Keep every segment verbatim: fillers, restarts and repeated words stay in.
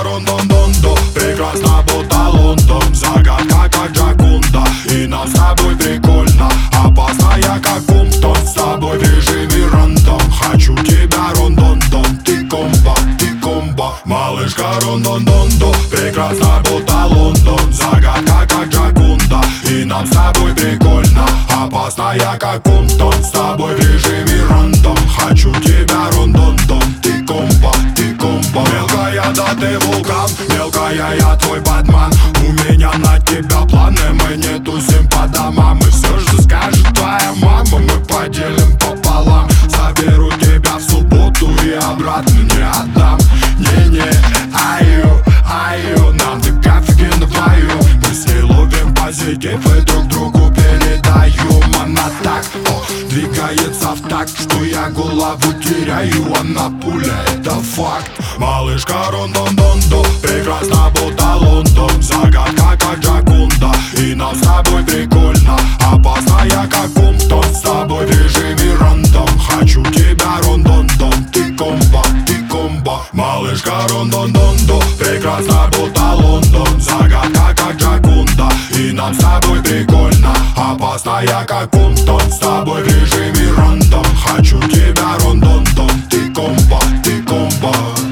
рондон-дондо, прекрасно будто Лондон. Загадка как Джакунда, и нам с тобой прикольно. Опасная как Кумптон, с тобой в режиме рандом. Хочу тебя рондон-дон, ты комбо, ты комбо. Малышка рондон-дондо, прекрасно будто Лондон. Загадка как Джакунда, и нам с тобой прикольно. Опасная как Кумптон, с тобой в режиме рандом. Хочу тебя рондон-дон, ты комбо, ты комбо. Мелкая, да ты вулкан, мелкая, я твой Батман. У меня на тебя планы, мы не тусим по домам. И все, что скажет твоя мама, мы поделим пополам. Заберу тебя в субботу и обратно не отдам. Не-не, аю, аю, нам так офигенно вдвоем. Мы с ней ловим позитив и друг другу передаем. Она так, о, двигается в такт, что я голову теряю. Она пуля, это факт. Малышка рондон-дондо, прекрасно будто Лондон. Загадка как Джакунда, и нам с тобой прикольно. Опасная как Кумптон, с тобой в режиме рандом. Хочу тебя рондон-дон, ты комбо, ты комбо. Малышка рондон-дондо, прекрасно будто Лондон. Загадка как Джакунда, и нам с тобой прикольно. Опасная как Кумптон, с тобой в режиме рандом. Хочу тебя рондон-дон, ты комбо, ты комбо.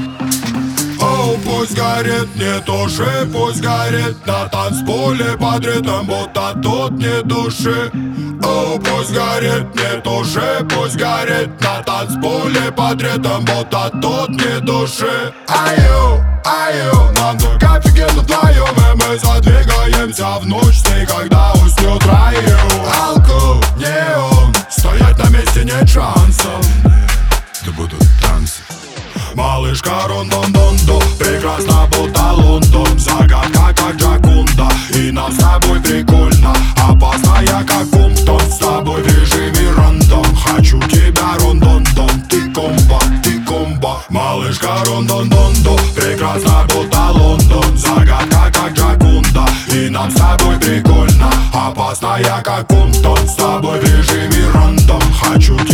Оу, пусть горит, не туши, пусть горит на танцполе под ритм, будто тут не души. Оу, пусть горит, не туши, пусть горит на танцполе под ритм, будто тут не души. Аю, аю, нам так офигенно вдвоем, и мы задвигаемся в ночь с ней, когда уснет раю. Алку, неон, стоять на месте нет шансов. Да будут танцы. Малышка рондон-дондо, прекрасно будто Лондон. Загадка как Джакунда, и нам с тобой прикольно. Опасная как Кумптон, с тобой в режиме рандом. Хочу тебя рондон-дон, ты комбо, ты комбо. Малышка рондон-дондо, прекрасно будто Лондон. Загадка как Джакунда, и нам с тобой прикольно. Опасная как Кумптон, с тобой в режиме рандом. Хочу тебя